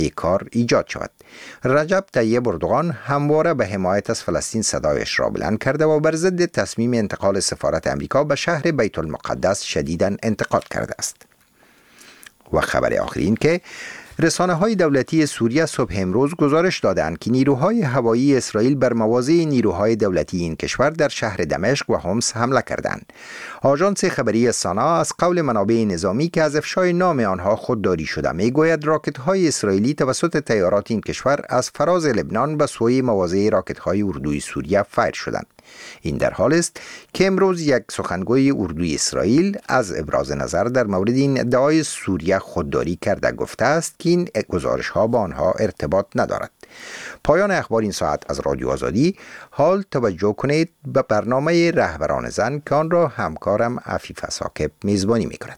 این کار ایجاد شود. رجب طیب اردوغان همواره به حمایت از فلسطین صدایش را بلند کرده و بر ضد تصمیم انتقال سفارت امریکا به شهر بیت المقدس شدیداً انتقاد کرده است. و خبر آخری این که رسانه‌های دولتی سوریه صبح امروز گزارش دادند که نیروهای هوایی اسرائیل بر مواضع نیروهای دولتی این کشور در شهر دمشق و حمص حمله کردند. آژانس خبری سانا از قول منابع نظامی که از افشای نام آنها خودداری شده میگوید راکت‌های اسرائیلی توسط طیارات این کشور از فراز لبنان به سوی مواضع راکت‌های اردوی سوریه فایر شدند. این در حال است که امروز یک سخنگوی اردوی اسرائیل از ابراز نظر در مورد این ادعای سوریه خودداری کرده گفته است که این گزارش ها با آنها ارتباط ندارد. پایان اخبار این ساعت از رادیو آزادی. حال توجه کنید به برنامه رهبران زن که آن را همکارم عفیفه ثاقب میزبانی میکند.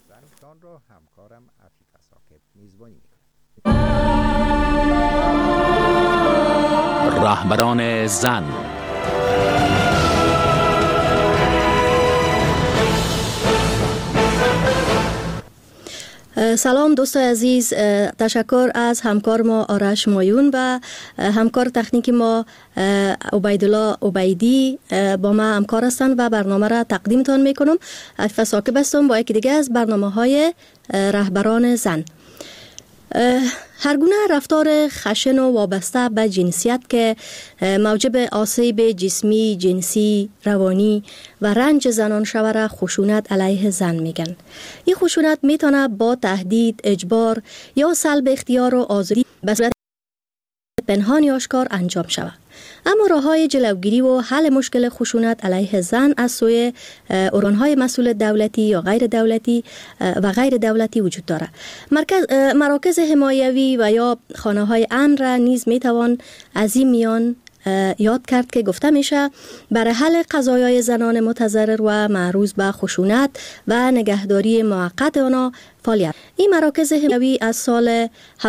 رهبران زن. سلام دوستای عزیز، تشکر از همکار ما آرش مایون و همکار تکنیکی ما عبیدالله عبیدی با ما همکار هستند و برنامه را تقدیمتان میکنم. عفیفه ثاقب هستم با یکی دیگه از برنامه‌های رهبران زن. هر گونه رفتار خشن و وابسته به جنسیت که موجب آسیب جسمی، جنسی، روانی و رنج زنان شود را خشونت علیه زن میگن. این خشونت میتونه با تهدید، اجبار یا سلب اختیار و آزادی به صورت پنهان یا آشکار انجام شود. اما راه‌های جلوگیری و حل مشکل خشونت علیه زن از سوی ارگان‌های مسئول دولتی یا غیر دولتی و غیر دولتی وجود دارد. مراکز حمایوی و یا خانه‌های امن را نیز میتوان از این میان یاد کرد که گفته میشه برای حل قضایای زنان متضرر و معروض به خشونت و نگهداری موقت آنها فعالیت. این مراکز حمایوی از سال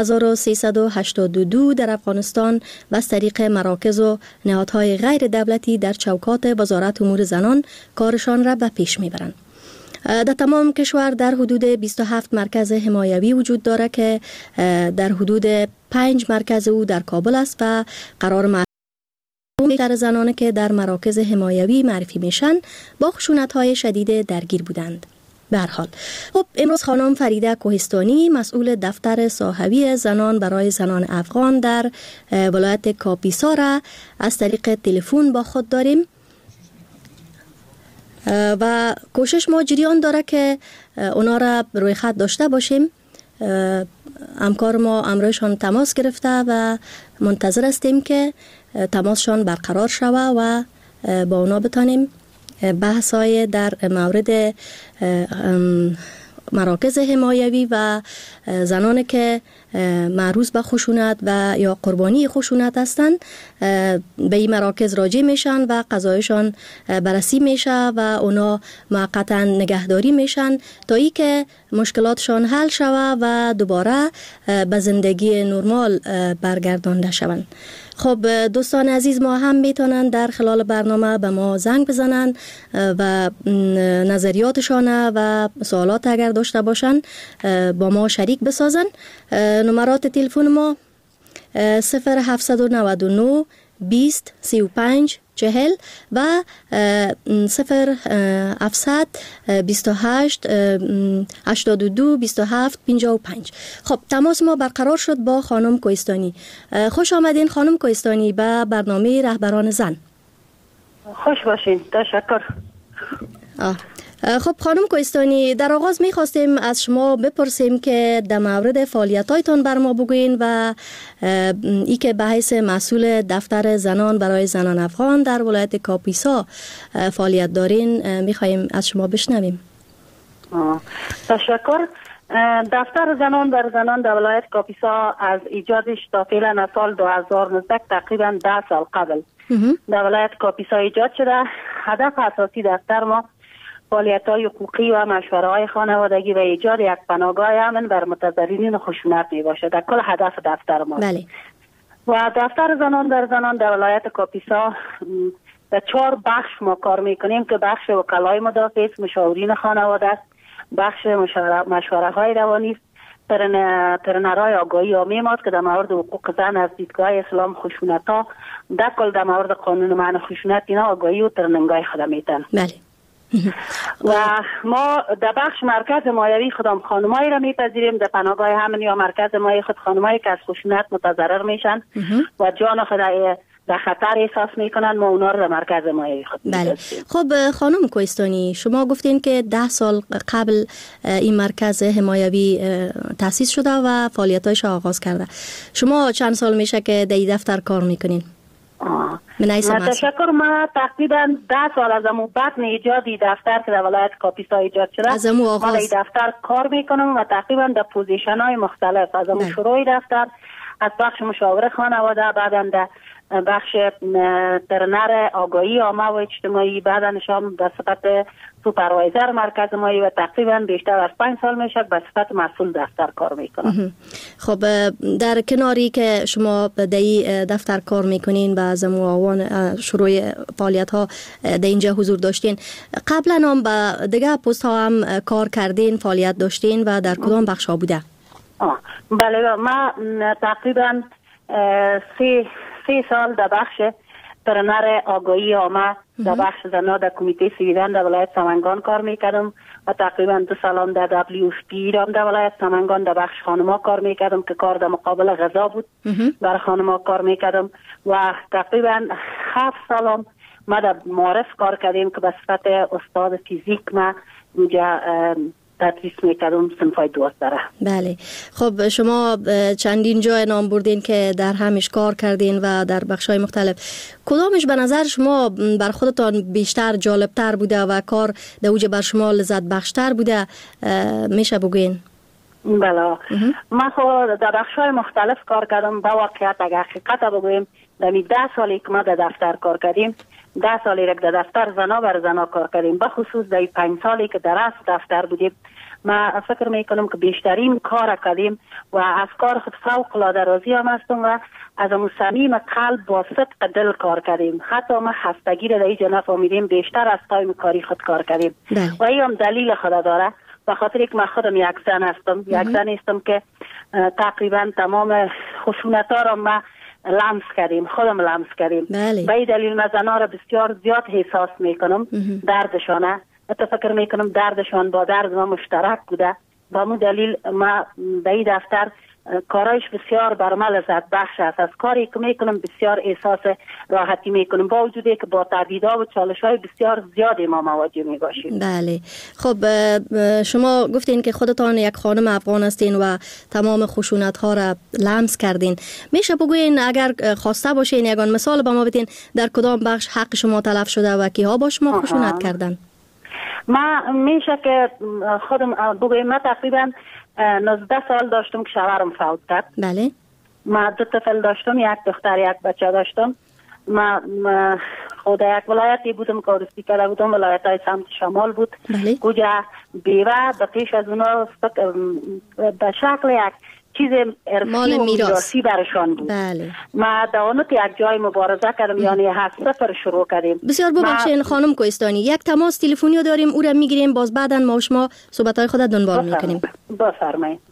1382 در افغانستان و از طریق مراکز و نهادهای غیر دولتی در چوکات وزارت امور زنان کارشان را به پیش میبرند. در تمام کشور در حدود 27 مرکز حمایوی وجود دارد که در حدود 5 مرکز او در کابل است و قرار بیشتر زنانی که در مراکز حمایوی معرفی میشن با خشونت‌های شدید درگیر بودند. به هر حال خب امروز خانم فریده کوهستانی مسئول دفتر صاحبی زنان برای زنان افغان در ولایت کاپیسا را از طریق تلفن با خود داریم و کوشش ما جریان داره که اونا را روی خط داشته باشیم. همکار ما امروزشان تماس گرفته و منتظر هستیم که تماسشان برقرار شود و با اونا بتانیم بحث‌های در مورد مراکز حمایوی و زنانی که معروض به خشونت و یا قربانی خشونت هستند به این مراکز راجع میشن و قضایشان بررسی میشه و اونا موقتا نگهداری میشن تا ای که مشکلاتشان حل شود و دوباره به زندگی نرمال برگردانده شوند. خب دوستان عزیز، ما هم میتونن در خلال برنامه به ما زنگ بزنن و نظریاتشان و سوالات اگر داشته باشن با ما شریک بسازن. نمرات تلفن ما 0799 20 35 40 و 0700 28 82 27 55. خب تماس ما برقرار شد با خانم کوهستانی. خوش آمدین خانم کوهستانی به برنامه رهبران زن. خوش باشین. تشکر. خب خانم کوهستانی، در آغاز می‌خواستیم از شما بپرسیم که در مورد فعالیت‌هایتان بر ما بگوین و ای که به حیث مسئول دفتر زنان برای زنان افغان در ولایت کاپیسا فعالیت دارین می‌خوایم از شما بشنویم. تشکر. دفتر زنان بر زنان در ولایت کاپیسا از ایجادش تا فعلا سال 2019 تقریبا 10 سال قبل در ولایت کاپیسا ایجاد شده. هدف اساسی دفتر ما فعالیت‌های حقوقی و مشوره‌های خانوادگی و ایجاد یک پناهگاه امن بر متضررین خشونت میباشد. در کل هدف دفتر ما. بله. و دفتر زنان در زنان در ولایت کاپیسا در 4 بخش ما کار میکنیم که بخش وکلای مدافع است، مشاورین خانواده است، بخش مشوره‌های روانی است، ترنرهای آگاهی عامی ماست که در مورد حقوق زن از دیدگاه اسلام خشونت ها در کل در مورد قانون منع خشونت اینا آگاهی و ترننگای خود میتن. بله. و ما در بخش مرکز مایوی خودم خانمایی را میپذیریم در پناهگاه همین یا مرکز مایوی خود خانمایی که از خشونت متضرر میشن و جان خود در خطر احساس میکنن، ما اونا رو در مرکز مایوی خود بله. خب خانم کوهستانی، شما گفتین که 10 سال قبل این مرکز حمایوی تأسیس شده و فعالیتایش آغاز کرده. شما چند سال میشه که در این دفتر کار میکنین؟ تشکر. ما تقریبا 10 سال از امو بطن ایجادی دفتر که در ولایت کاپیسا ایجاد شده از امو آغاز ما در دفتر کار میکنم و تقریبا در پوزیشن های مختلف از امو شروع دفتر از بخش مشاوره خانواده، بعدا در بخش ترنر آگاهی عامه و اجتماعی، بعدا شام به صفت سوپروایزر مرکز مایی و تقریبا بیشتر از 5 سال میشه به صفت مسئول دفتر کار میکنم. خب در کناری که شما در دفتر کار میکنین و از آوان شروع فعالیت ها در اینجا حضور داشتین، قبلا هم به دیگه پست ها هم کار کردین، فعالیت داشتین و در کدام بخش ها بوده؟ بله، ما تقریبا 3 سال در بخش ترنر آگاهی عامه در بخش زنان در کمیته سویدن در ولایت سمنگان کار میکردم و تقریبا 2 سال در WFP ایران در ولایت سمنگان در بخش خانما کار میکردم که کار در مقابل غذا بود، برای خانما کار میکردم و تقریبا 7 سال ما در معارف کار کردیم که به صفت استاد فیزیک ما اونجا تدریس میکردم صنفای 12. بله. خب شما چندین جای نام بردین که در همش کار کردین و در بخش‌های مختلف، کدامش به نظر شما بر خودتان بیشتر جالبتر بوده و کار در اوج بر شما لذت بخشتر بوده میشه بگوین؟ بله، من خود در بخش‌های مختلف کار کردم. با واقعیت اگر حقیقت بگویم در 10 سالی که ما در دفتر کار کردیم، 10 سالی که در دفتر زنا بر زنا کار کردیم، به خصوص در 5 سالی که در اصل دفتر بودیم، ما فکر میکنم که بیشترین کار کردیم و از کار خود فوق العاده راضی هم هستم و از صمیم قلب با صدق دل کار کردیم. حتی ما خستگی را در اینجا نفهمیدیم، بیشتر از تایم کاری خود کار کردیم و این هم دلیل خود داره، به خاطر که من خودم یک زن هستم، یک زن هستم که تقریبا تمام خشونت‌ها را ما لمس کردیم، خودم لمس کردیم. به این دلیل من زنها را بسیار زیاد احساس میکنم، دردشانه. حتی فکر میکنم دردشان با درد ما مشترک بوده. با مو دلیل ما به این دفتر کارایش بسیار بر من لذت بخش است. از کاری که میکنم بسیار احساس راحتی میکنم، با وجودی که با تهدیدها و چالش‌های بسیار زیادی ما مواجه میباشیم. بله. خب شما گفتین که خودتان یک خانم افغان هستین و تمام خشونت‌ها را لمس کردین. میشه بگوین اگر خواسته باشین یگان مثال به ما بدین در کدام بخش حق شما تلف شده و کیها با شما خشونت کردن؟ ما میشه که خودم بگویم ما تقریبا 19 سال داشتم که شوهرم فوت کرد. بله. ما 2 طفل داشتم، یک دختر یک بچه داشتم. ما خود یک ولایتی بودم که ارسی کرده بودم، ولایت های سمت شمال بود. بله. کجا بیوه به پیش از اونا به شکل یک چیز ارسی و میراثی برشان بود. بله. ما دانوت یک جای مبارزه کردم، یعنی 7-0 شروع کردیم. بسیار ببخشید خانم کوهستانی، یک تماس تلفنی داریم، او را میگیریم، باز بعداً ما شما صحبت‌های خود دنبال میکنیم. بفرمایید.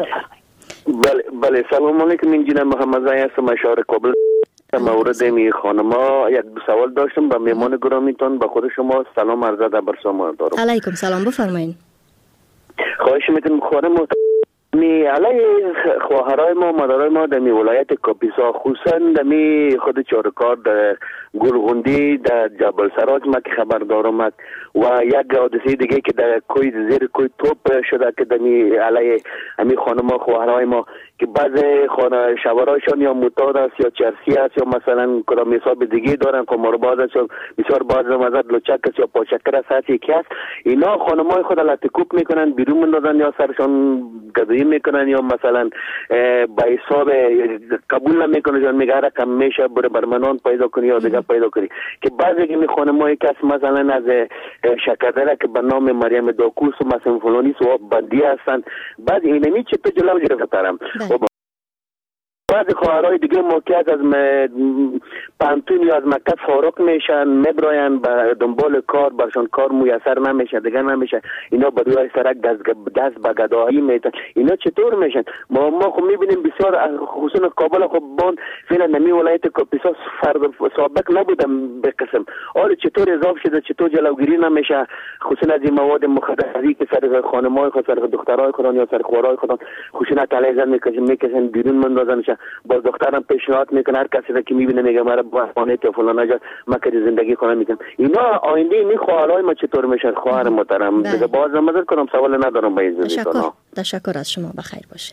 بله سلام علیکم، انجینر محمد زاهد هستم، اشاره کابل. مورد می خانما یک دو سوال داشتم به مهمان گرامیتون، به خود شما سلام عرض ادب بر شما دارم. علیکم سلام، بفرمایید. خواهش میکنم خانم علیه خواهرای ما مادرای ما در ولایت کاپیسا، خصوصا در خود چارکار در گلغوندی در جبل سراج ما که خبر دارم و یک حادثه دیگه که در کوی زیر کوی توپ شده که در علیه همین خانم خواهرای ما که بعض شوهرایشان یا معتاد است یا چرسی است یا مثلا کدام حساب دیگه دارن که مرباط است یا بسیار بعض مزد لچک است یا پاشکر است یکی است، اینا خانمای خود لطکوک میکنن، بیرون میندازن یا سرشان گدایی میکنن یا مثلا با حساب قبول نمیکنن، میگه رقم میشه بره برمنان پیدا کنی یا دیگه پیدا کنی که بعضی که می خانمای کس مثلا از شکردره که به نام مریم داکوس و مثلا فلانی سو بندی هستن، بعد اینمی چه تو جلو گرفتارم بعضی خواهرای دیگه موقعیت از پانتون یا از مکتب فارغ میشن، میبراین به دنبال کار، برشان کار میسر نمیشه، دیگه نمیشه، اینا به روی سرک دست به گدایی میتن. اینا چطور میشن؟ ما خب میبینیم بسیار، خصوصا کابل خب بان فعلا نمی ولایت کاپیسا سابق نبودم به قسم. حالا چطور اضافه شده، چطور جلوگیری نمیشه، خصوصا از این مواد مخدری که سر خانمای خود، سر دخترای خودان یا سر خورای خودان خشونت علیه زن میکشن بیرون مندازن میشه. باز دخترم پیشنهاد میکنه، هر کسی را که میبینه میگه مرا با خانه تو فلان جا مکر زندگی کنم میگم. اینا آینده این خواهرای ما چطور میشن؟ خواهر محترم دیگه باز نظر کنم، سوال ندارم با این تشکر از شما، بخیر باشین.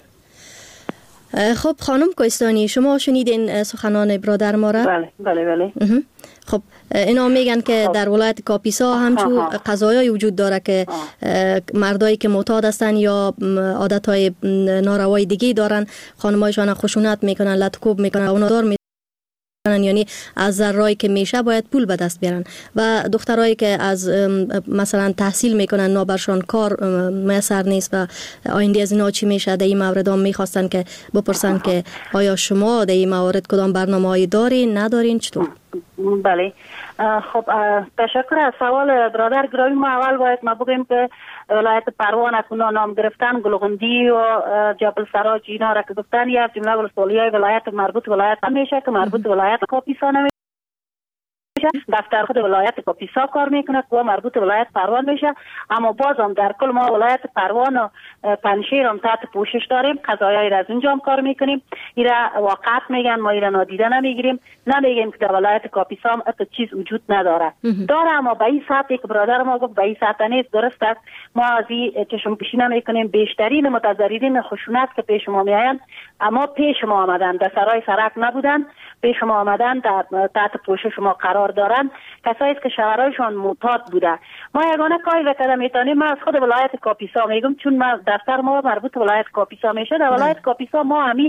خب خانم کوهستانی، شما شنیدین سخنان برادر ما را؟ بله. خب اینا میگن که در ولایت کاپیسا همچون قضایایی وجود داره که مردایی که معتاد هستن یا عادتهای ناروای دیگه دارن، خانمایشان خشونت میکنن، لطکوب میکنن، اونا دار میکنن، یعنی از ذرایی که میشه باید پول به دست بیارن. و دخترایی که از مثلا تحصیل میکنن نابرشان کار میسر نیست و آینده از اینا چی میشه. در این مورد هم میخواستن که بپرسن که آیا شما در این مورد کدام برنامه‌ای دارین، ندارین، چطور؟ بله. خب تشکر از سوال برادر گرامی. ما اول باید ما بگیم که ولایت پروان اکنون نام گرفتن گلغندی و جبل سراج اینا را که گفتن یک جمله ولسوالیای ولایت مربوط ولایت میشه که مربوط ولایت کاپیسا نمیشه. دفتر خود ولایت کاپیسا کار میکنه که مربوط ولایت پروان میشه. اما بازم در کل ما ولایت پروان و پنشیر هم تحت پوشش داریم، قضایایی را از اونجا هم کار میکنیم. ایرا واقعیت میگن، ما ایرا نادیده نمیگیریم، نمیگیم که در ولایت کاپیسا هم ات چیز وجود نداره. داره، اما به این سطحی که برادر ما گفت به این سطح نیست. درست است، ما از این چشم پوشی نمیکنیم. بیشترین متضررین خشونت که پیش ما میآیند، اما پیش ما آمدن، در سرای سرک نبودن، پیش ما آمدن، تحت پوشش ما قرار دارن. کسایی است که شوهرایشان معتاد بوده. ما یگانه کاری بکنم میتونیم، ما از خود ولایت کاپیسا میگم، چون ما دفتر ما مربوط به ولایت کاپیسا میشه. در ولایت کاپیسا ما همین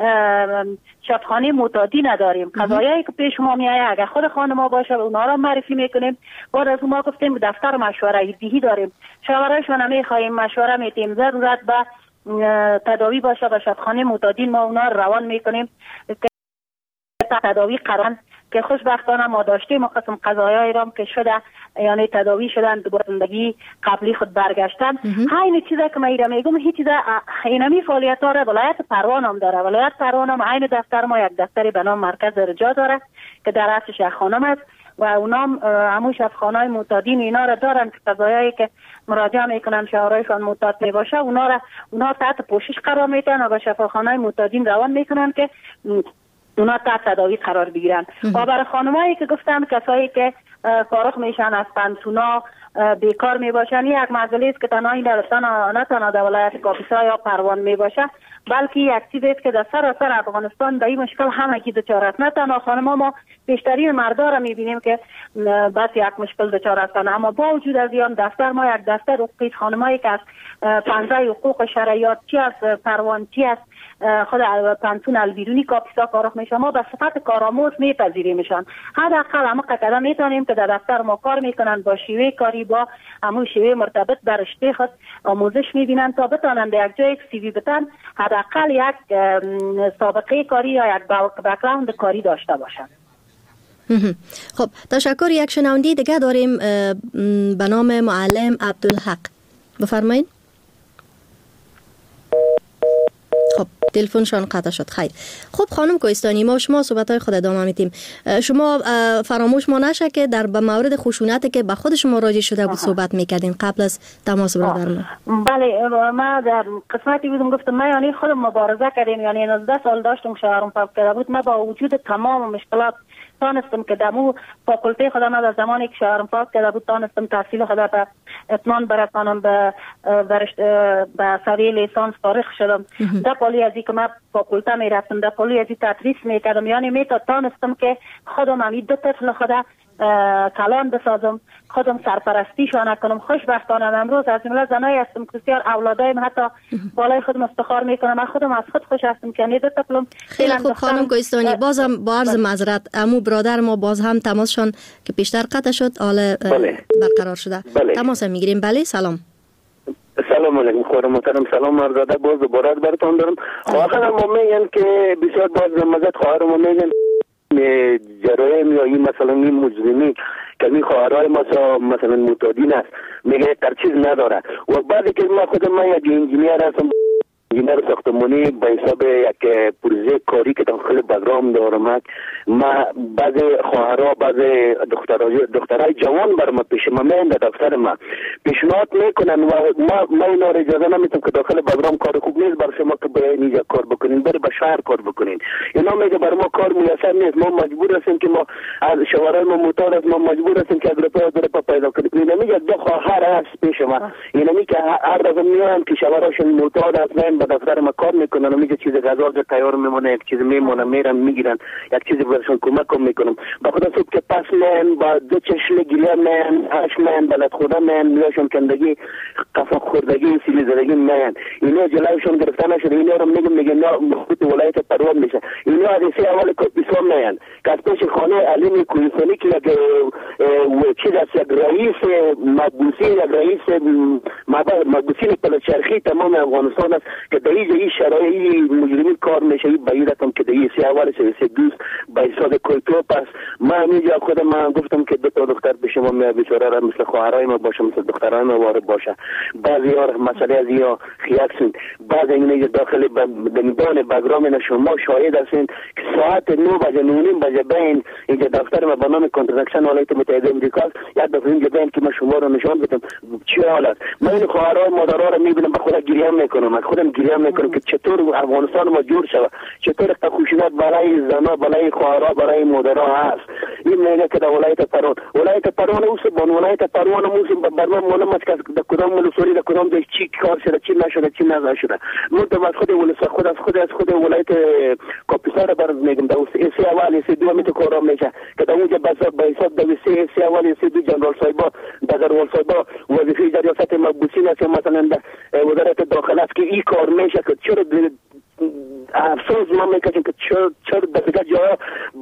شبخانه معتادی نداریم. قضایایی که پیش ما میایه اگر خود خانم ما باشه اونا را معرفی میکنیم. بعد از ما گفتیم دفتر مشوره دهی داریم، شوهرایشان هم میخوایم مشوره میتیم، ضرورت به تداوی باشه به شبخانه معتادین ما اونا روان میکنیم که تداوی قرار که خوشبختانه ما داشتیم قسم قضایایی را که شده، یعنی تداوی شدن، دوباره زندگی قبلی خود برگشتن. همین چیزا که من میگم، هیچ چیز اینمی فعالیت‌ها را ولایت پروان هم داره. ولایت پروان هم عین دفتر ما یک دفتری به نام مرکز رجا داره که در اصلش یک خانم است و اونام همون شفاخانه‌های معتادین اینا را دارن که قضایایی که مراجعه میکنن شوهرایشان معتاد میباشه اونا تحت پوشش قرار میدن و به شفاخانه‌های معتادین روان میکنن که اونا تحت تداوی قرار بگیرن. و برای خانمایی که گفتن کسایی که فارغ میشن از پنسونا بیکار میباشن، یک مسئله است که تنها این نه تنها در ولایت کاپیسا یا پروان میباشه، بلکه یک چیزی است که در سراسر افغانستان در این مشکل همگی دچار است. نه تنها خانم‌ها، ما بیشترین مردا را میبینیم که بس یک مشکل دچار هستند. اما با وجود از این دفتر ما یک دفتر حقوقی خانمایی که از 15 حقوق شرعیات چی از پروان چی از خود پنسون البیرونی کاپیسا کار میشه، ما به صفت کارآموز میپذیریمشان. حداقل همه قدر میتونیم که در دفتر ما کار میکنن با شیوه کاری، با همون شیوه مرتبط در رشته خود آموزش میبینن تا بتونن در یک جای سی وی بتن حداقل یک سابقه کاری یا یک بک‌گراند کاری داشته باشن. خب تشکر. یک شنونده دیگه داریم به نام معلم عبدالحق، بفرمایید. خب تلفنشان قطع شد. خیر. خب خانم کوهستانی، ما شما صحبت‌های خود ادامه میدیم. شما فراموش ما نشه که در مورد خشونتی که به خود شما راجع شده بود صحبت میکردین قبل از تماس برادر ما. بله، ما در قسمتی بودم گفتم ما یعنی خودم مبارزه کردیم، یعنی 19 سال داشتم شوهرم فوت کرده بود. ما با وجود تمام مشکلات تانستم که دمو فاکولته خودم از زمانی که شوهرم فوت کرده بود تانستم تحصیل خودم به اتمام برسانم، به سویه لیسانس فارغ شدم. در پالی ازی که من فاکولته میرفتم، در پالی ازی تدریس میکردم، یعنی تانستم که خودم همین دو طفل خودم کلان بسازم، خودم سرپرستیشان کنم. خوشبختانه امروز از جمله زنایی هستم که بسیار اولادایم حتی بالای خودم افتخار میکنم. من خودم از خود خوش هستم که دو طفلم. خیلی خوب خانم کوهستانی، بازم با عرض معذرت امو برادر ما باز هم تماسشان که پیشتر قطع شد حالا برقرار شده. تماس میگیریم. بله سلام. سلام علیکم خواهر محترم، سلام عرض باز دوباره براتون دارم. خواهر ما میگن که بسیار باز مزد خواهر ما میگن جرایم یا این مثلا این مجرمی که این خواهرای مثلا معتادین است میگه ترچیز نداره و بعدی که ما خود من یک انجینیر هستم، انجینیر ساختمانی به حساب یک پروژه کاری که داخل بگرام دارم. ما بعض خواهرها بعض دخترای جوان بر ما پیش ما میان در دفتر ما پیشنهاد میکنن و ما اینا را اجازه نمیدم که داخل بگرام کار خوب نیست بر شما که باید اینجا کار بکنین، بر به شهر کار بکنین. اینا میگه بر ما کار میسر نیست، ما مجبور هستیم که ما از شوهرای ما معتاد است، ما مجبور هستیم که از رپا پیدا کنیم. اینا میگه دو خواهر هست پیش ما، اینا میگه هر روز میان که شوهراشون معتاد هستن به دفتر ما کار میکنن و میگه چیز غذا تیار میمونه، یک چیز میمونه میرن میگیرن، یک چیز برشون کمک میکنم. با خدا صبح که پس من با دو چشم گیره من هش من بلد خدا من میاشون کندگی قفا خوردگی سیلی زدگی من اینا جلوشون گرفتن نشده. اینا رو میگه نه مخوط ولایت پروان میشه. اینا حدیثه اول کپیسا میان که از پیش خانه علیم کویسانی که یک چیز از یک رئیس مقبوسی یک رئیس مقبوسی پلچرخی تمام افغانستان است که در این شرایط مجرمین کار میشه. باید که در این سی اول سه دوست با حساب کویتو پس ما اینجا خودم من گفتم که دو تا دختر به شما میاد بیچاره را مثل خواهرای ما باشه، مثل دخترای ما وارد باشه. بعضی ها مسئله از یا خیاکسین بعض اینجا داخل میدان بگرام شما شاهد هستین که ساعت 9 بجه 9 بجه بین اینجا دفتر ما به نام کنترکشن ولایت متحده آمریکا یک دفعه اینجا بین که من شما رو نشان بدم چه حال است. من این خواهرای مادرها رو میبینم به خودم گریه میکنم، از خودم گریه میکنم که چطور افغانستان ما جور شود، چطور خشونت برای زنا برای خواهرها برای مادرها هست. این میگه که در ولایت پروان اوس بان ولایت پروان موسم بر من معلوم است که در کدام ملوسوری در کدام جای چی کار شده چی نشده چی نشده. من از خود ولایت کاپیسا را بر میگم در سی اول سی دو میتو کارا میشه که در اونجا به حساب در سی اول سی دو جنرال صاحبا در صاحبا وظیفه ریاست مقبوسین است مثلا در وزارت داخله است که این کار میشه که چرا افسوس ما میکنیم که چرا در دیگر جا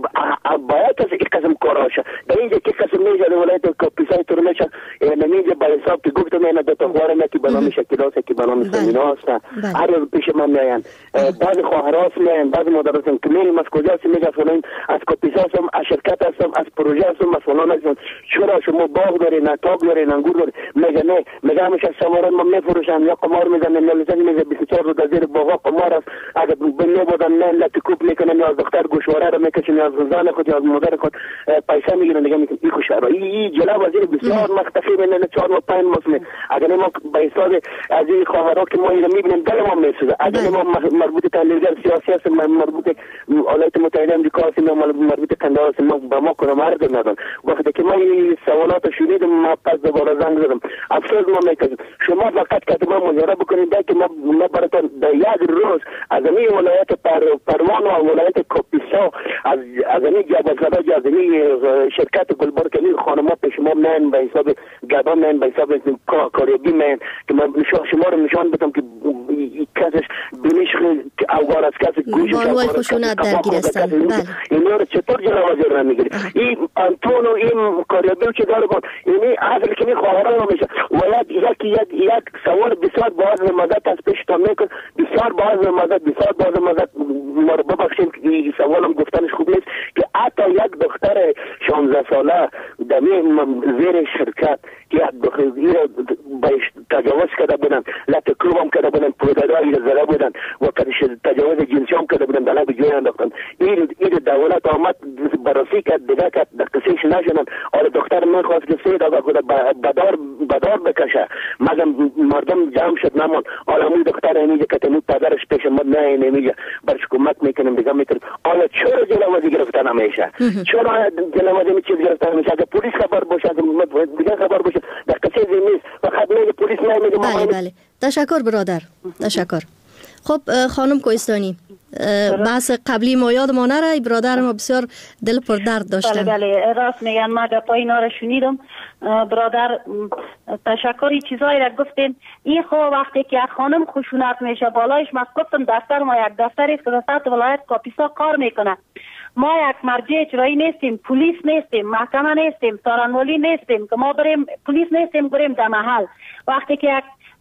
باید از یک قسم کاراشه در اینجا که قسم میشه در ولایت کاپیسای تور میشه نمیجا با حساب که گفتم اینا دو تا خواره میکی بنامی شکلاس که بنامی سمیناس هر روز پیش من میان بعض خواهراس میان بعض مدرسان که میریم از کجا هستی میگه فلان از کاپیسا هستم از شرکت هستم از پروژه هستم از فلان هستم چرا شما باغ داری نه تاق داری نه انگور داری میگه نه میگه همیشه سواران ما میفروشن یا قمار میزنن نلزن میگه 24 رو در زیر باغا قمار است اگر بنو بودن نه لطکوب میکنن یا از دختر گوشواره رو میکشن یا از غزان خود یا از مادر خود پیسه میگیرن دیگه میگن این خوشاره این جلو وزیر بسیار مختفی من 4 و 5 مسلم اگر ما به حساب از این خواهرها که ما اینو میبینیم دل ما میسوزه اگر ما مربوط تحلیلگر سیاسی هستیم مربوط ولایت متحده آمریکا هستیم مربوط کندهار هستیم ما با ما کنم مرد ندارم وقتی که ما این سوالات شنیدم ما پس دوباره زنگ زدم افسوس ما میکنیم شما فقط که ما مجرد بکنید که ما براتون در یک روز از این ولایت پروان و ولایت کاپیسا از این جبازلباج از این شرکت گلبرگ خانما پیش ما من به حساب گدا من به حساب کاریابی من که من شما رو نشان بدم که کسش بینش اوگار از کس گوش بانوای خشونت درگیر هستن اینا رو چطور جلوازی رو میگیری این آنتون و این کاریابی که داره بود این اصل که می خواهران رو میشه و یک سوال بسیار باز مدت از پیش تا میکن بسیار باز مدت ما رو ببخشید که این سوالم گفتنش خوب نیست که حتی یک دختر 16 ساله در زیر شرکت که یک تجاوز کرده بودن لطکوب هم کرده بودن پودرهایی زده بودن و تجاوز جنسی هم کرده بودن دلب جوی انداختن این دولت آمد بررسی کرد دیگه که در قصیش نشدن آره دختر من خواست که 3 دقیقه خود بدار بکشه مگم مردم جمع شد نمون آلموی دختر اینجا که تنید پدرش پیش ما نه نمیگه برش کمک میکنیم دیگه میکنیم آیا چرا جلوازی گرفتن نمیشه چرا جلوازی می چیز گرفتن نمیشه اگه پلیس خبر باشه دیگه خبر باشه در قصه نیست فقط میگه پلیس نمیگه بله تشکر برادر تشکر. خب خانم کوهستانی بحث قبلی ما یاد ما نره برادر ما بسیار دل پر درد داشتن. بله راست میگن ما گپای اینا رو شنیدم برادر تشکری چیزایی را گفتین این خو وقتی که یک خانم خشونت میشه بالایش ما گفتم دفتر ما یک دفتری است که در سطح ولایت کاپیسا کار میکنه ما یک مرجع اجرایی نیستیم پلیس نیستیم محکمه نیستیم سارنوالی نیستیم که ما بریم پلیس نیستیم بریم در محل وقتی که یک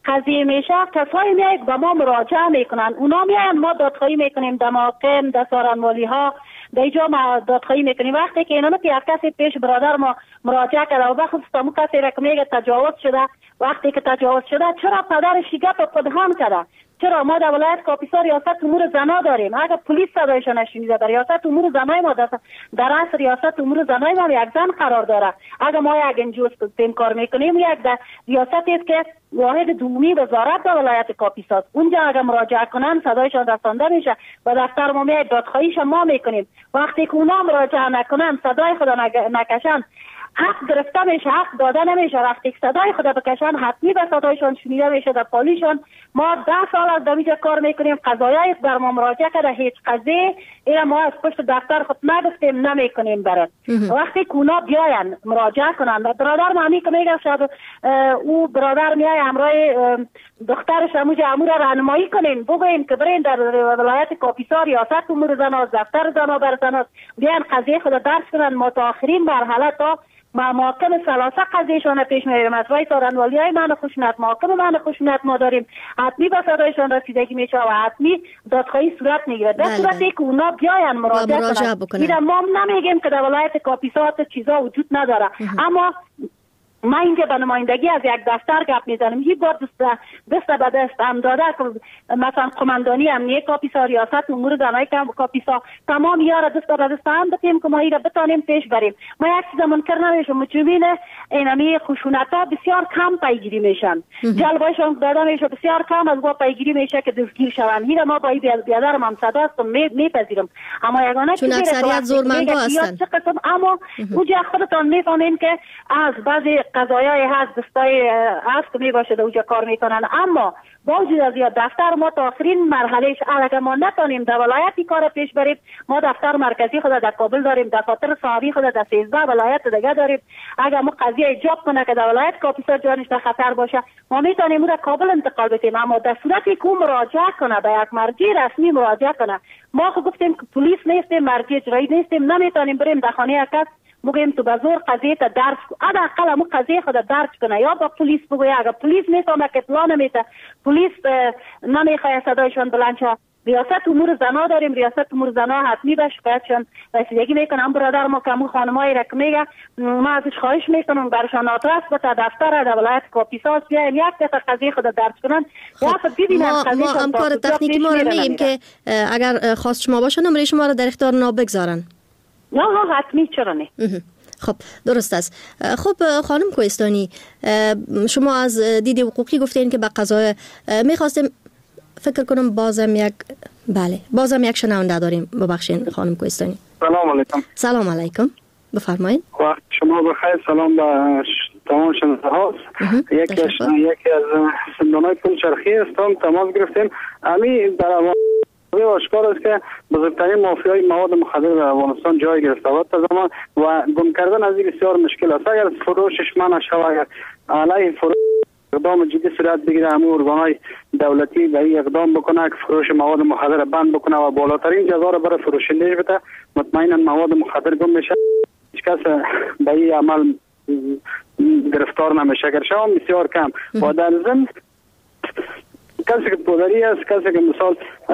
قضیه میشه کسایی میاید به ما مراجعه میکنن، اونا میاین ما دادخواهی میکنیم در محاکم، در سارنوالی ها، در اینجا ما دادخواهی میکنیم. وقتی که اینا که یک کسی پیش برادر ما مراجعه کرده و بخصوص تمو کسی را که میگه تجاوز شده، وقتی که تجاوز شده چرا پدر شیگه پدهان کرده؟ چرا ما در ولایت کاپیسا ریاست امور زنا داریم؟ اگر پلیس صدایشان نشنیده در ریاست امور زنای ما در اصل ریاست امور زنای ما یک زن قرار داره. اگر ما یک انجوز تیم کار میکنیم، یک در ریاستی است که واحد دومی وزارت در ولایت کاپیسا، اونجا اگر مراجعه کنن صدایشان رسانده میشه و دفتر ما میاد دادخواهیشان ما میکنیم. وقتی که اونا مراجعه نکنن، صدای خود نکشن، حق گرفته میشه، حق داده نمیشه. وقتی صدای خود بکشن حتمی به صدایشان شنیده میشه در پالیشان. ما 10 سال از دمیجا کار میکنیم، قضایای در ما مراجعه کرده هیچ قضیه اینا ما از پشت دفتر خود نگفتیم نمیکنیم برات. وقتی کونا بیاین مراجعه کنن، برادر ما همی که میگه شاید او برادر میای همراه دخترش امور راهنمایی کنین، بگوین که برین در ولایت کاپیسا ریاست امور زنا، دفتر زنا بر زنا بیان قضیه خود درس کنن. ما تا آخرین مرحله تا محاکم ثلاثه قضیهشان پیش میبریم. از رای سارنوالی های من خشونت، محاکم من خشونت ما داریم، حتمی به صدایشان رسیدگی میشه و حتمی دادخواهی صورت میگیره. در صورتی که اونا بیاین مراجعه کنن. ما نمیگیم که در ولایت کاپیسا چیزا وجود نداره، اما ما اینجا به نمایندگی از یک دفتر گپ میزنم. یه بار دست به دست هم داده مثلا قماندانی امنیه کاپیسا، ریاست امور زنای کاپیسا، تمام یارا دست به دست هم بتیم که ما ایرا بتانیم پیش بریم. ما یک چیز منکر نمیشم، چون اینمی خشونت ها بسیار کم پیگیری میشن، جلبایشان داده میشه بسیار کم از با پیگیری میشه که دستگیر شون. هیرا ما با بیادرم هم صدا است میپذیرم، اما یگانه چون اکثریت زورمندا هستن. اما اونجا خودتان میفهمین که از بعضی قضایای هست دستای هست که میباشه در اونجا کار میکنن، اما با وجود از یا دفتر ما تا آخرین مرحلهش اگر ما نتانیم در ولایتی کار پیش بریم، ما دفتر مرکزی خود در کابل داریم، دفاتر صاحبی خود در 13 ولایت دیگه داریم. اگر ما قضیه ایجاب کنه که در ولایت کاپیسا جانش در خطر باشه، ما میتونیم اون را کابل انتقال بدیم. اما در صورتی که مراجعه کنه به یک مرجع رسمی مراجعه کنه، ما خود گفتیم که پلیس نیستیم، مرجع اجرایی نیستیم، نمیتونیم بریم در خانه کس بگویم تو بزور قضیه تا درس حداقل مو قضیه خود درس کنه یا با پلیس بگوی. اگر پلیس میفهمه که اطلاع نمیده، پلیس نمیخواد صدایشان بلند شه، ریاست امور زنا داریم، ریاست امور زنا حتمی به شکایتشان رسیدگی میکنم. برادر ما که خانمایی را که میگه ما ازش خواهش میکنم برشان آدرس بده دفتر در ولایت کاپیسا بیاین یک دفعه قضیه خود درس کنن یا ببینن قضیه ما همکار تکنیکی ما رو میگیم که اگر خواست شما باشه نمره شما رو در اختیار ما بگذارن. نه حتمی چرا نه. خب درست است. خب خانم کوهستانی، شما از دید حقوقی گفتین که به قضای میخواستیم، فکر کنم بازم یک شنونده داریم. ببخشید خانم کوهستانی. سلام علیکم. سلام علیکم، بفرمایید. وقت شما بخیر. سلام به تمام شنونده ها. یکی از زندانهای پل چرخی هستم، تماس گرفتیم. امی در آشکار است که بزرگترین مافیای مواد مخدر در افغانستان جای گرفته و تا زمان و گم کردن از این بسیار مشکل است. اگر فروشش منع شود، اگر علیه فروش اقدام جدی صورت بگیره، همه ارگانهای دولتی به این اقدام بکنه که فروش مواد مخدر بند بکنه و بالاترین جزا را برای فروشندهش بده، مطمئنا مواد مخدر گم میشه، هیچ کس به این عمل گرفتار نمیشه. اگر شما بسیار کم و در ضمن کسی که پودری است، کسی که مثال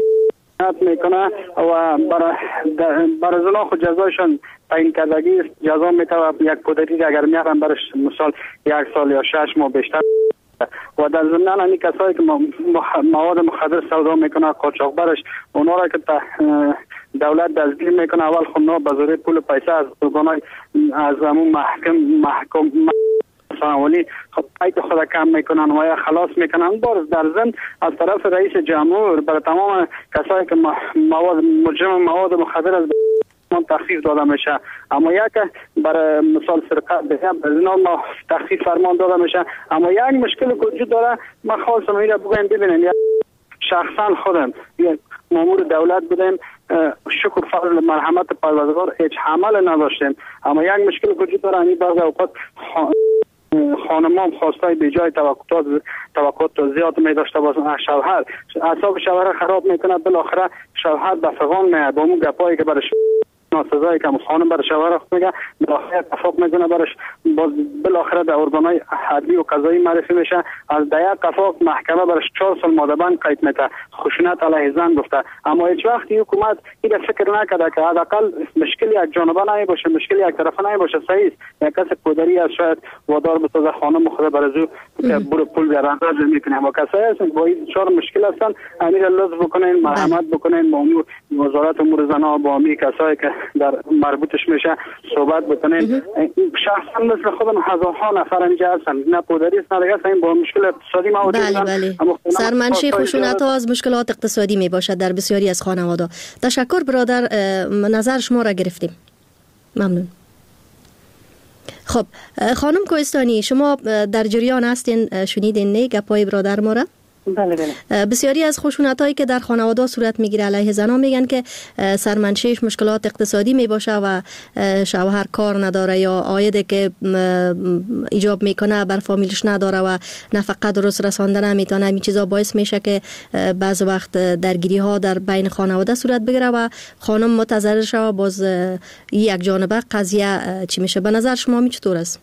میکنه و برای زنا خود جزایشان تعیین کردگی است، جزا میده و یک پودری اگر میارن برش مثال 1 سال یا 6 ماه بیشتر. و در ضمن این کسایی که مواد مخدر سودا میکنه قاچاقبرش، اونا را که دولت دستگیر میکنه، اول خودنا به زور پول پیسه از ارگانای از همون محکم سانوالی خود خود کم میکنن و یا خلاص میکنن. باز در ضمن از طرف رئیس جمهور برای تمام کسایی که مجرم مواد مخدر از تخفیف داده میشه، اما یک برای مثال سرقت به زنا تخفیف فرمان داده میشه. اما یک مشکل وجود داره، من خواستم این را بگم ببینین، شخصا خودم یک مامور دولت بودیم، شکر فضل مرحمت پروردگار هیچ عمل نداشتیم، اما یک مشکل وجود داره، این بعضی اوقات خانمان خواستای به جای توقعات زیاد می داشته باشن. شوهر اعصاب شوهر خراب میکنه، بالاخره شوهر به فغان میاد با اون گپایی که برش ناسزایی که خانم برش شوهر میگه بالاخره اتفاق میکنه برش باز بالاخره در ارگانهای عدلی و قضایی معرفی میشه. از در یک اتفاق محکمه برش 4 سال ماده‌بند قید میده، خشونت علیه زن گفته. اما هیچ وقت حکومت این فکر نکرده که حداقل مشکل یک جانبه نباشه، مشکل یک طرفه نباشه. صحیح یک کس پدری از شاید وادار بسازه خانم خود برازو برو پول بیار انداز میکنه، اما کسایی هستن با این چهار مشکل هستن امیر لطف بکنین مرحمت بکنین با امور وزارت امور زنان با امی کسایی که در مربوطش میشه صحبت بکنین. شخصا مثل خودم هزارها نفر اینجا هستن، نه پدری است نه دیگه هستن با مشکل اقتصادی موجود هستن. سرمنشی خشونت ها از مشکلات اقتصادی می باشد در بسیاری از خانواده. تشکر برادر، نظر شما را گرفتیم. ممنون. خب خانم کوهستانی، شما در جریان هستین، شنیدین نه گپای برادر ما را؟ بله بله. بسیاری از خشونتایی که در خانواده صورت میگیره علیه زنان میگن که سرمنشیش مشکلات اقتصادی میباشه و شوهر کار نداره یا عایدی که ایجاب میکنه بر فامیلش نداره و نفقه درست رسانده نمیتونه. این چیزا باعث میشه که بعض وقت درگیری ها در بین خانواده صورت بگیره و خانم متضرر شه. باز یک جانبه قضیه چی میشه؟ به نظر شما می چطور است؟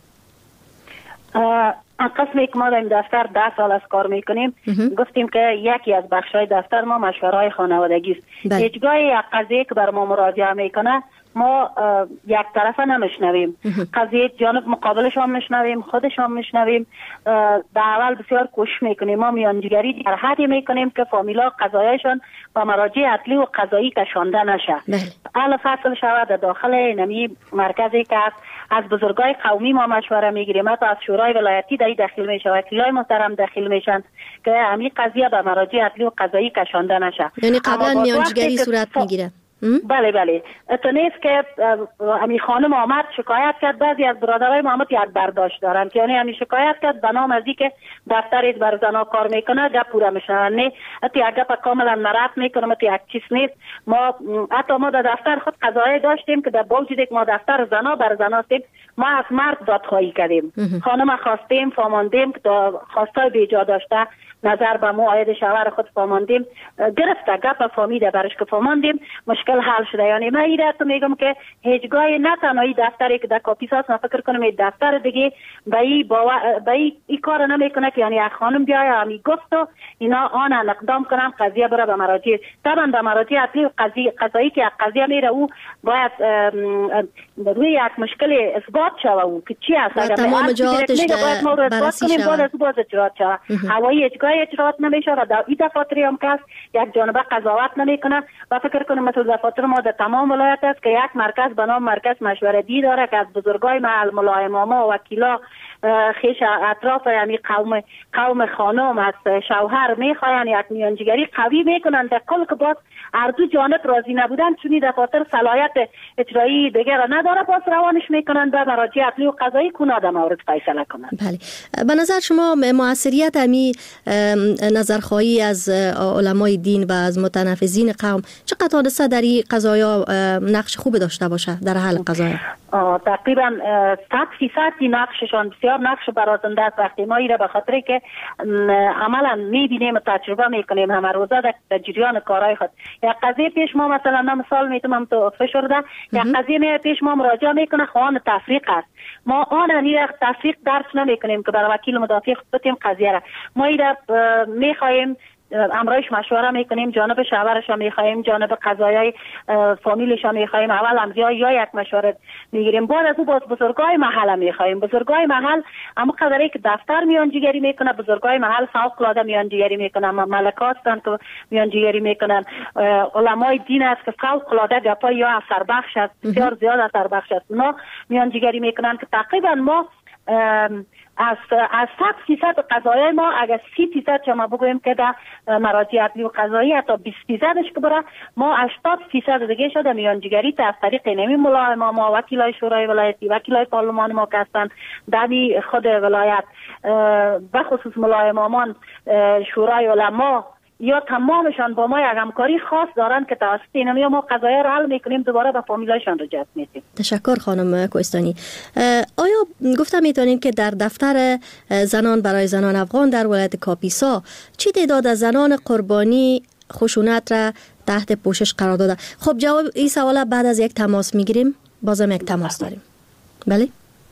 قسمی که ما در این دفتر 10 سال از کار میکنیم گفتیم که یکی از بخشای دفتر ما مشوره‌های خانوادگی است. هیچگاه یک قضیه که بر ما مراجعه میکنه ما یک طرفه نمیشنویم، قضیه جانب مقابلش هم میشنویم، خودش هم میشنویم. در اول بسیار کوشش میکنیم ما میانجیگری در حدی میکنیم که فامیلا قضایشان با مراجع عدلی و قضایی کشانده نشه. اهل فصل شود در داخل نمی مرکزی که از بزرگای قومی ما مشوره میگیریم، حتی از شورای ولایتی در داخل میشه، وکیلای محترم داخل میشن که همین قضیه به مراجع عدلی و قضایی کشانده نشه. یعنی قبلا میانجیگری صورت میگیره. بله بله. اتنیست که امی خانم آمد شکایت کرد، بعضی از برادرای ما یک برداشت دارن که یعنی امی شکایت کرد به نام از اینکه دفتر بر زنا کار میکنه گپ پورا میشه، نه اتی گپ کاملا مرد میکنه، اتی یک چیز نیست. ما حتی ما در دفتر خود قضایی داشتیم که در باوجود که ما دفتر زنا بر زنا هستیم ما از مرد دادخواهی کردیم. خانم خواستیم فاماندیم که خواستای بیجا داشته نظر به مو عاید شوهر خود فاماندیم، گرفته گپ فامیده برش که فاماندیم، مشکل حل شده. یعنی من ایره تو میگم که هیچگاه نه تنهایی دفتری که در کاپیساس من فکر کنم این دفتر دیگه به این کار نمیکنه که یعنی یک خانم بیای همی گفت و اینا آن اقدام کنم قضیه بره به مراجع. طبعا به مراجع عدلی قضایی که قضیه میره او باید روی یک مشکل اثبات شوه او که چی است. اگر تمام جهاتش بررسی شوه باید باز اجرات شوه. هوایی اجرات نمیشه و در این دفاتری هم کس یک جانبه قضاوت نمیکنه و فکر کنم مثل دفاتر ما در تمام ولایت است که یک مرکز به نام مرکز مشورتی داره که از بزرگای محل ملایماما و وکیلا خیش اطراف یعنی قوم خانم از شوهر میخواین یک میانجیگری قوی میکنن در کل که باز هر دو جانب راضی نبودن چونی دفاتر صلاحیت اجرایی دیگر نداره باز روانش میکنن به مراجع عدلی و قضایی کنا در مورد فیصله کنن. بله. به نظر شما موثریت امی نظرخواهی از علمای دین و از متنفذین قوم چقدر حادثه در این قضایا نقش خوب داشته باشه در حل قضایا؟ تقریبا 100% نقششان بسیار نقش برازنده است. وقتی ما ایره به خاطر که عملا میبینیم تجربه میکنیم همه روزه در جریان کارهای خود. یک قضیه پیش ما مثلا مثال میتونم تو فشرده یک قضیه پیش ما مراجعه میکنه خواهان تفریق است، ما آن انیره تفریق درس نمیکنیم که برای وکیل مدافع خود بتیم قضیه را ما ایره میخواهیم امرایش مشوره میکنیم، جانب شوهرش هم میخوایم، جانب قضایای فامیلش هم میخوایم، اول امضا یا یک مشوره میگیریم، بعد از او باز بزرگای محل هم میخوایم. بزرگای محل اما قدری که دفتر میانجیگری میکنه، بزرگای محل فوق العاده میانجیگری میکنن، ملکات هستند که میانجیگری میکنن، علمای دین است که فوق العاده گپای یا اثر بخش است، بسیار زیاد اثر بخش است، اونا میانجیگری میکنن که تقریبا ما از 100% قضایای ما اگر 30% شما بگوییم که در مراجع عدلی و قضایی حتی 20%ش که بره ما 80% دیگه شده میانجیگری از طریق نمی ملائمه ما وکیلای شورای ولایتی وکیلای پارلمان ما که هستن در خود ولایت بخصوص ملائمان شورای علما یا تمامشان با ما یک همکاری خاص دارن که توسط اینمی ما قضایا رو حل میکنیم دوباره به فامیلایشان رجوع میدیم. تشکر خانم کوهستانی. آیا گفتم میتونین که در دفتر زنان برای زنان افغان در ولایت کاپیسا چی تعداد از زنان قربانی خشونت را تحت پوشش قرار داده. خب جواب این سوال بعد از یک تماس میگیریم. بازم یک تماس داریم. بله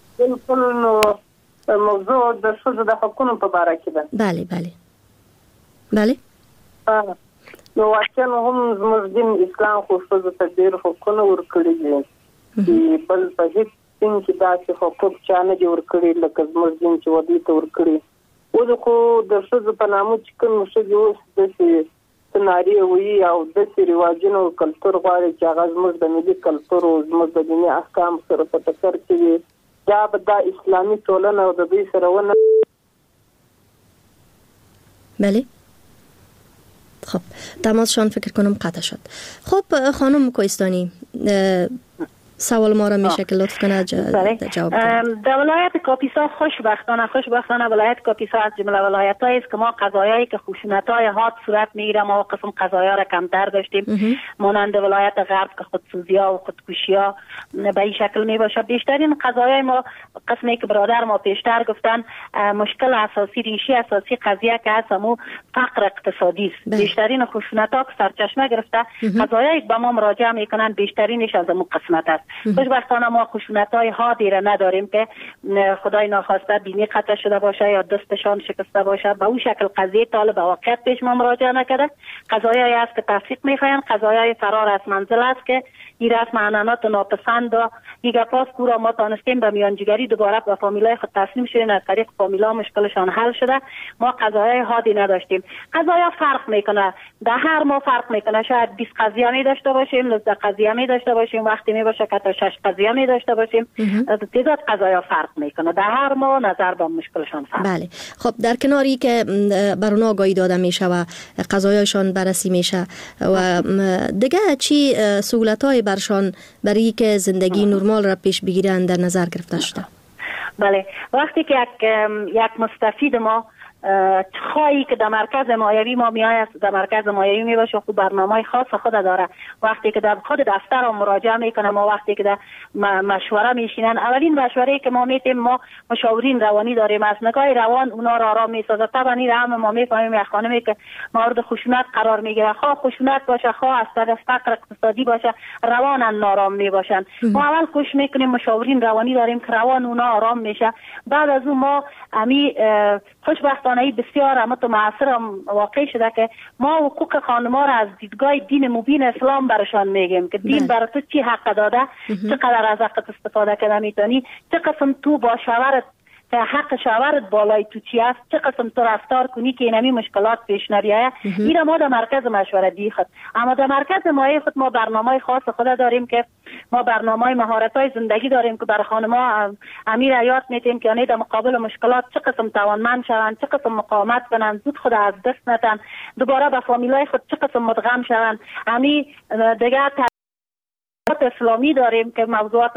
موضوع د ښځو د حقونو په باره کې ده. بله نو واقعا هم زموږ دین اسلام خو ښځو ته ډېر حقونه ورکړي دي چې بل په هېڅ دین کې داسې حقوق چا نه دي ورکړي لکه زموږ دین چې ودې ته ورکړي. اوس خو د ښځو په نامه چې کوم ښځې اوس داسې سناري وي او داسې رواجونه او کلتور غواړي چې هغه زموږ د ملي کلتور او زموږ د دیني احکام سره په ټکر کې وي، دا به دا اسلامي ټولنه او د دوی سره ونه. بله خب تماسشان فکر کنم قطع شد. خب خانم کوهستانی سوال ما را میشه که لطف کنه جواب کنه. در ولایت کاپیسا خوشبختانه ولایت کاپیسا از جمله ولایت‌هایی است که ما قضایایی که خشونت‌های حاد صورت میگیره ما قسم قضایا را کمتر داشتیم، مانند ولایت غرب که خودسوزی‌ها و خودکشی‌ها به این شکل میباشه. بیشترین قضایای ما قسمی که برادر ما پیشتر گفتن مشکل اساسی ریشه اساسی قضیه که هست همون فقر اقتصادی است. بیشترین خشونت‌ها که سرچشمه گرفته قضایایی که به ما مراجعه میکنن بیشترینش از همون قسمت است. خوشبختانه ما خشونت‌های حادی را نداریم که خدای ناخواسته بینی قطع شده باشه یا دستشان شکسته باشه. به اون شکل قضیه طالب واقعیت پیش ما مراجعه نکرده. قضایایی است که تفریق میخواین، قضایای فرار از منزل است که این رسم عنعنات ناپسند و دیگه پاس کورا ما تانستیم به میانجیگری دوباره به فامیلای خود تسلیم شدیم، از طریق فامیلا مشکلشان حل شده. ما قضایای حادی نداشتیم. قضایا فرق میکنه، در هر ما فرق میکنه. شاید 20 قضیه می داشته باشیم، 19 قضیه می داشته باشیم، وقتی می باشه که تا 6 قضیه می داشته باشیم. تعداد قضایا فرق میکنه، در هر ما نظر به مشکلشان فرق. بله خب در کناری که بر اونها آگاهی داده میشه و قضایاشان بررسی میشه و دیگه چی سهولت‌های برشان برای که زندگی نرمال را پیش بگیرن در نظر گرفته شده؟ بله وقتی که یک مستفید ما خواهی که در مرکز مایوی ما میآید، در مرکز مایوی میباشه، خود برنامه خاص خود داره. وقتی که در خود دفتر هم مراجعه میکنه، ما وقتی که در مشوره میشینن، اولین مشوره که ما میتیم ما مشاورین روانی داریم، از نگاه روان اونا را آرام میسازه. طبعا این هم ما میفهمیم یک خانمی که مورد خشونت قرار میگیره، خواه خشونت باشه خواه از طرف فقر اقتصادی باشه، روان نارام میباشن. ما اول کوشش میکنیم مشاورین روانی داریم که روان اونا آرام میشه. بعد از اون ما امی خوشبختانه بسیار متماثر واقع شده که ما حقوق خانم‌ها را از دیدگاه دین مبین اسلام برشان میگیم که دین برای تو چی حق داده، چقدر از حقت استفاده کنه میتونی، چه قسم تو با شوهرت حق شوهرت بالای تو چی است، چه قسم تو رفتار کنی که اینمی مشکلات پیش نریه. این ما در مرکز مشوره دی خود، اما در مرکز مایه خود ما برنامه خاص خود داریم که ما برنامه مهارت‌های زندگی داریم که برای خانم‌ها امیر یاد میتیم که یعنی در مقابل مشکلات چه قسم توانمند شوند، چه قسم مقاومت کنند، زود خود از دست ندن، دوباره به فامیلای خود چه قسم مدغم شوند. امی دیگه تربیت اسلامی داریم که موضوعات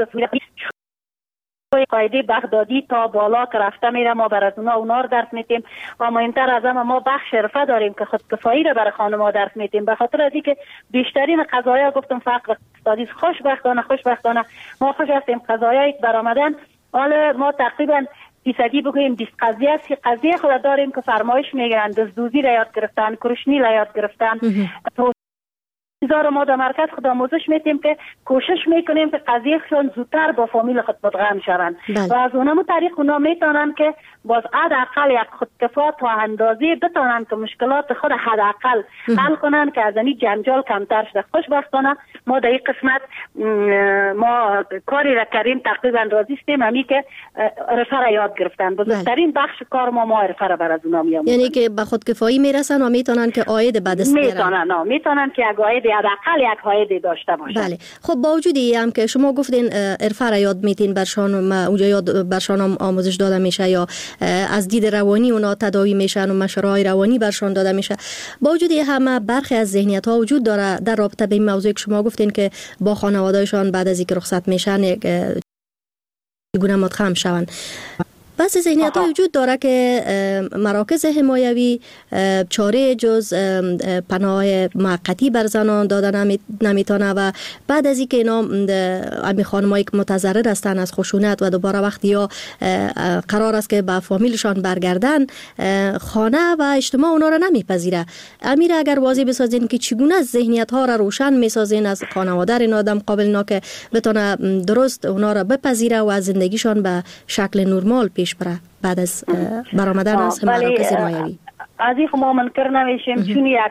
قاعده بغدادی تا بالا که رفته میره، ما بر از اونا رو درس میتیم. و مهمتر از همه ما بخش حرفه داریم که خودکفایی رو برای خانم‌ها درس میتیم، به خاطر از اینکه بیشترین قضایا گفتم فقر اقتصادی. خوشبختانه ما خوش هستیم قضایایی برآمدن. حالا ما تقریبا فیصدی بگوییم 20 قضیه 30 قضیه خود داریم که فرمایش میگیرن، دزدوزی را یاد گرفتن، کرشنی را یاد گرفتن. زار ما در مرکز خود آموزش میتیم که کوشش میکنیم که قضیهشون زودتر با فامیل خود مدغم شوند و از اونم طریق اونا میتونن که باز حداقل یک خودکفا تا اندازه بتونن که مشکلات خود حداقل حل کنن که از این جنجال کمتر شده. خوشبختانه ما در این قسمت ما کاری را کردیم، تقریبا راضی هستیم. همی که عرفه را یاد گرفتن، بزرگترین بخش کار ما عرفه را بر از اونا میاموزیم. یعنی که به خودکفایی میرسن و میتونن که عاید به دست بیارن. میتونن که یک عاید حداقل یک عاید داشته باشن. بله خب با وجود هم که شما گفتین عرفه را یاد میتین برشان، اونجا یاد برشان آموزش داده میشه یا از دید روانی اونا تداوی میشن و مشوره‌های روانی برشان داده میشه، با وجود همه برخی از ذهنیت ها وجود داره در رابطه به این موضوع که شما گفتین که با خانواده‌شان بعد از اینکه رخصت میشن گونه مدغم شون. بعضی ذهنیت ها وجود داره که مراکز حمایوی چاره جز پناه موقتی بر زنان دادن نمیتونه و بعد از اینکه اینا امی خانمایی که متضرر هستن از خشونت و دوباره وقتی یا قرار است که به فامیلشان برگردن، خانه و اجتماع اونا را نمیپذیره. امیر اگر واضح بسازین که چگونه ذهنیت ها را روشن میسازین از خانواده این آدم قابل اینا که بتونه درست اونا را بپذیره و زندگیشان به شکل نرمال پیش بره بعد از برآمدن از مراکز حمایوی. از این ما منکر نمیشیم، چون یک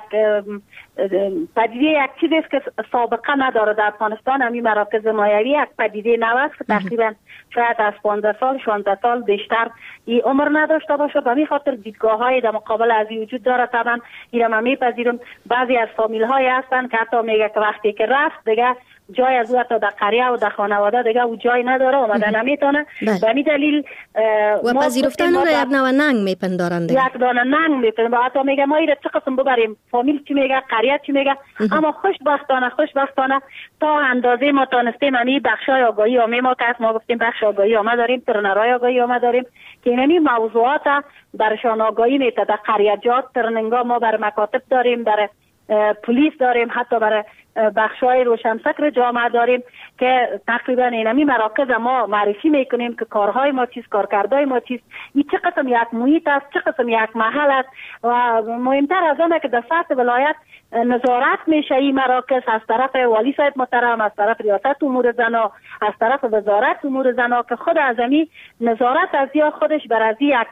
پدیده یک چیزی است که سابقه نداره در افغانستان. همین مراکز حمایوی یک پدیده نو است که تقریبا شاید از 15 سال 16 سال بیشتر این عمر نداشته باشه. به همین خاطر دیدگاه های در مقابل از این وجود داره. طبعا این را میپذیرم. بعضی از فامیل های هستن که حتی میگه که وقتی که رفت دیگه جای از او تا در قریه و در خانواده دیگه او جای نداره، اومدن نمیتونه. به همین دلیل و پذیرفتن رو یک نوع ننگ میپندارند، یک دانه ننگ میپندارند. حتی میگه ما ایره چه قسم ببریم، فامیل چی میگه، قریه چی میگه. اما خوشبختانه تا اندازه ما تانستیم همین بخشای آگاهی عامه ما که ما گفتیم بخش آگاهی عامه داریم، ترنرای آگاهی عامه داریم که اینمی موضوعات برشان آگاهی میته. در قریجات ترننگا ما بر مکاتب داریم، در پلیس داریم، حتی برای بخشای روشنفکر جامعه داریم که تقریبا اینمی مراکز ما معرفی میکنیم که کارهای ما چیست، کارکردهای ما چیست، این چه قسم یک محیط است، چه قسم یک محل است. و مهمتر از آنه که در سطح ولایت نظارت میشه این مراکز از طرف والی صاحب محترم، از طرف ریاست امور زنا، از طرف وزارت امور زنا که خود از این نظارت از یا خودش بر از یک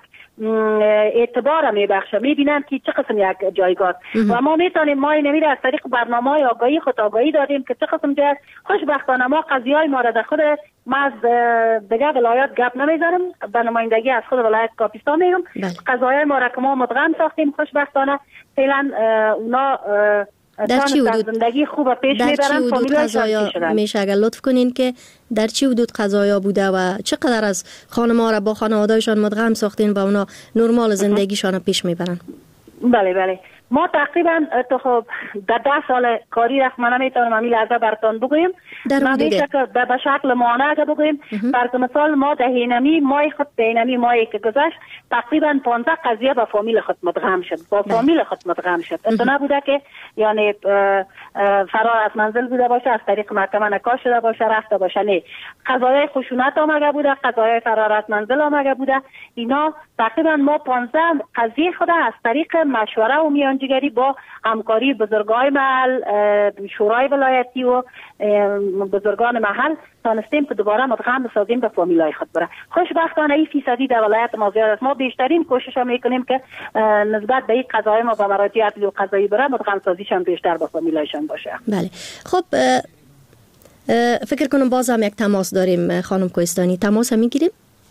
اعتبار میبخشه، میبینن که چه قسم یک جایگاه و ما میتونیم ما اینمی از طریق برنامه‌های آگاهی خود آگاهی دادیم که چه قسم جای. خوشبختانه ما قضیه‌های ما را در خود ما از دیگه ولایت گپ نمیزنم، به نمایندگی از خود ولایت کاپیسا میگم. قضایای ما را که ما مدغم ساختیم خوشبختانه فعلا اونا در چی حدود زندگی خوب پیش میبرن. قضایا میشه اگر لطف کنین که در چی حدود قضایا بوده و چقدر از خانم‌ها را با خانواده‌شان مدغم ساختین و اونا نرمال زندگیشان پیش میبرن؟ بله ما تقریبا خب در 10 سال کاری رخ من نمیتونم همین لحظه براتون بگویم، به شکل معانه بگویم. برای مثال ما در هینمی ماهی که گذشت تقریبا 15 قضیه با فامیل خود مدغم شد، اصلا نبوده که یعنی فرار از منزل بوده باشه، از طریق محکمه نکاح شده باشه، رفته باشه. نه، قضایای خشونت آمده بوده، قضایای فرار از منزل آمده بوده. اینا تقریبا ما 15 قضیه خود از طریق مشوره و میانجیگری با همکاری بزرگای محل، شورای ولایتی و بزرگان محل تانستیم که دوباره مدغم بسازیم به فامیلای خود بره. خوشبختانه این فیصدی در ولایت ما زیاد است. ما بیشترین کوشش میکنیم که نسبت به این قضای ما به مراجع عدلی و قضایی بره مدغم سازیشان بیشتر با فامیلایشان باشه. بله خب فکر کنم باز هم یک تماس داریم خانم کوهستانی. تماس هم میگیریم؟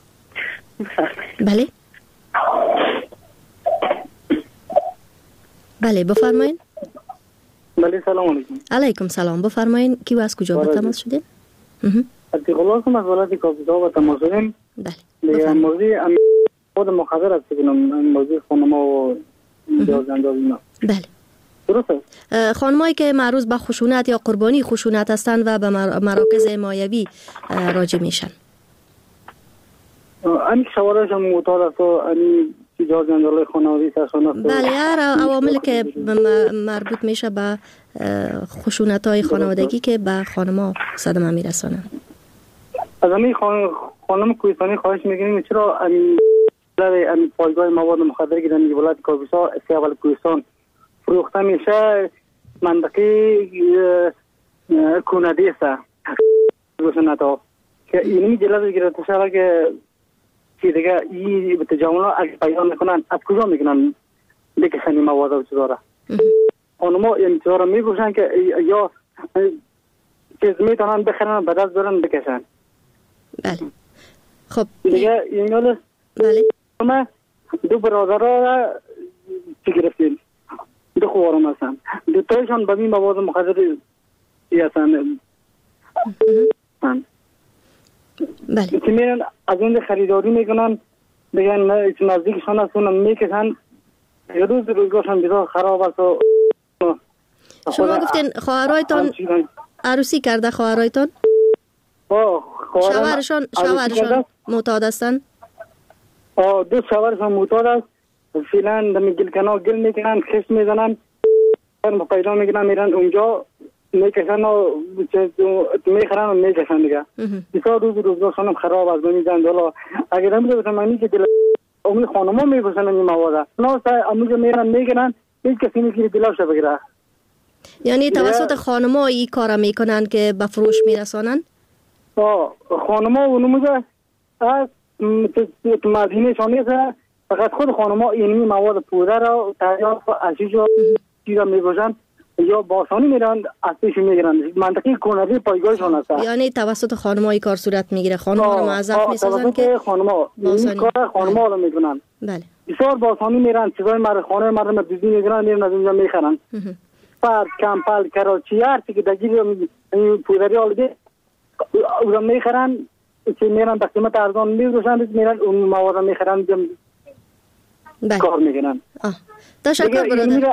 بله بفرمایین. بله سلام علیکم. علیکم سلام. بفرمایین کی و از کجا به تماس شدین؟ عتیق الله هستم از ولایت کاپیسا به تماس شدیم. بله. موضوع خود مخابر است که موضوع خانم و جازندار اینا. بله. درست است. خانمایی که معروض به خشونت یا قربانی خشونت هستند و به مراکز حمایوی راجع میشن. این سوالش هم معتاد است و این جازندار خانوادگی سرشان است. بله هر عوامل که مربوط میشه به خشونت‌های خانوادگی که به خانم‌ها صدمه میرسونه. از همین خانم کوهستانی خواهش میکنیم چرا این پایگاه مواد مخدر که در ولایت کاپیسا سیاول کوهستان فروخته میشه منطقه کندی است روشنتا که اینمی جلسه گرفته شده که دیگه این به تجاوزها اگه پیدا میکنن از کجا میکنن بکشن این مواد و چیزا را خانما این چیزا را میگوشن که یا چیز میتونن بخرن به دست برن بکشن. بله خب دیگه این حال بله ما دو برادر را چی گرفتیم دو خوارم هستن دو تایشان به این مواد مخدر هستن. بله که میرن از این خریداری میکنن بگن نزدیکشان هستون میکشن یه روزگارشان بیدار خراب است. شما گفتین خواهرایتان عروسی کرده؟ خواهرایتان شوهرشان معتاد هستن؟ دو شاور هم معتاد است. فعلا دم گلکنار گل میکنن، خش میزنن، پیدا میگیرن میرن اونجا میکشن و میخرن و میکشن دیگه. بسیار روزگار خانم خراب از میزنند. حالا اگر نمیده بسن منی که دل اون خانما میپسن این مواد نه امروز میرن میگیرن هیچ کسی نیست که دلش بگیره. یعنی توسط خانما این کارا میکنن که به فروش میرسانن؟ خانما اونموزه از مدینه شانیه فقط خود خانما اینمی مواد پوده را تریاق و عشیش و چیزا میگوشن یا باسانی میرن از پیش میگیرن. منطقی کنردی پایگاهشان هست. یعنی توسط خانما این کار صورت میگیره، خانما رو معذف میسازن که خانما این کار خانما رو میکنن. بله. بسیار باسانی میرن چیزای خانه مردم دیدی میگیرن میرن از اینجا میخرن. فرد کمپل کراچی هر چی که دگیر پودری آلده اونم میخرن که میرن به قیمت ارزان میفروشن میرن اون مواد میخرن کار میکنن. تشکر برادر.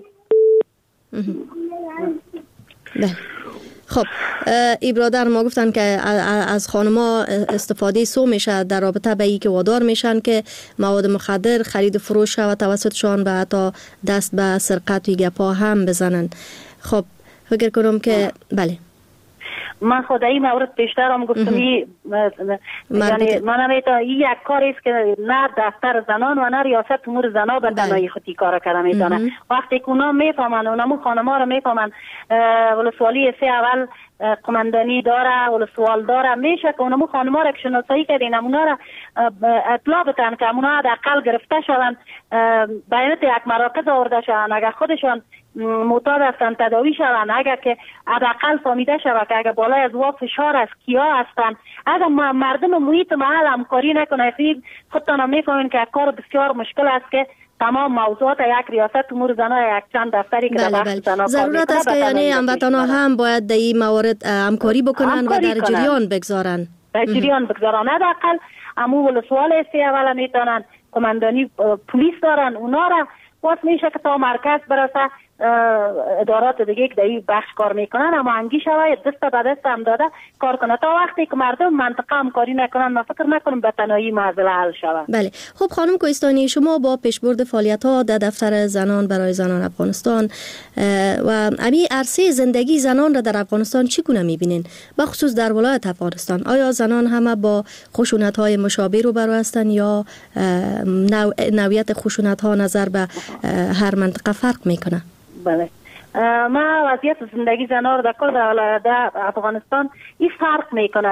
بله. خب ای برادر ما گفتن که از خانما استفاده سو میشه در رابطه به ای که وادار میشن که مواد مخدر خرید و فروش و توسطشان و حتی دست به سرقت و گپا هم بزنن. خب فکر کنم که بله من خود این مورد بیشتر هم گفتم یعنی من نمیتونم این یک کاری است که نه دفتر زنان و نه ریاست امور زنا به تنهایی خودی کار کرده میتونه. وقتی که اونا میفهمن اونمو خانما رو میفهمن ولسوالی سه اول قماندانی داره ولسوال داره میشه که اونمو خانما را که شناسایی کردین اونا را اطلاع بتن که اونا حداقل گرفته شدن بیانت یک مراکز آورده شدن اگر خودشان معتاد هستن تداوی شدن اگر که حداقل فهمیده شود که اگر بالای از وا فشار است کیا هستن اگر مردم محیط محل همکاری نکنه خودتان هم میفهمین که کار بسیار مشکل است که تمام موضوعات یک ریاست امور زنا یک چند دفتری که بله. ضرورت است که یعنی هموطنان هم باید در این مورد همکاری بکنن و در جریان بگذارن حداقل امو ولسوال سی اول میتونن قماندانی پلیس دارن اونا را باز میشه که تا مرکز برسه ادارات دیگه که در این بخش کار میکنن اما انگی شوید دست به دست هم داده کار کنه تا وقتی که مردم منطقه همکاری نکنن ما فکر نکنم به تنهایی معضله حل شود. بله. خب خانم کوهستانی شما با پیشبرد فعالیت ها در دفتر زنان برای زنان افغانستان و امی عرصه زندگی زنان را در افغانستان چگونه میبینین بخصوص در ولایت افغانستان؟ آیا زنان همه با خشونت های مشابه روبرو هستند یا نوعیت خشونت ها نظر به هر منطقه فرق میکنه؟ بله ما وضعیت زندگی زنان در کل در افغانستان این فرق میکنه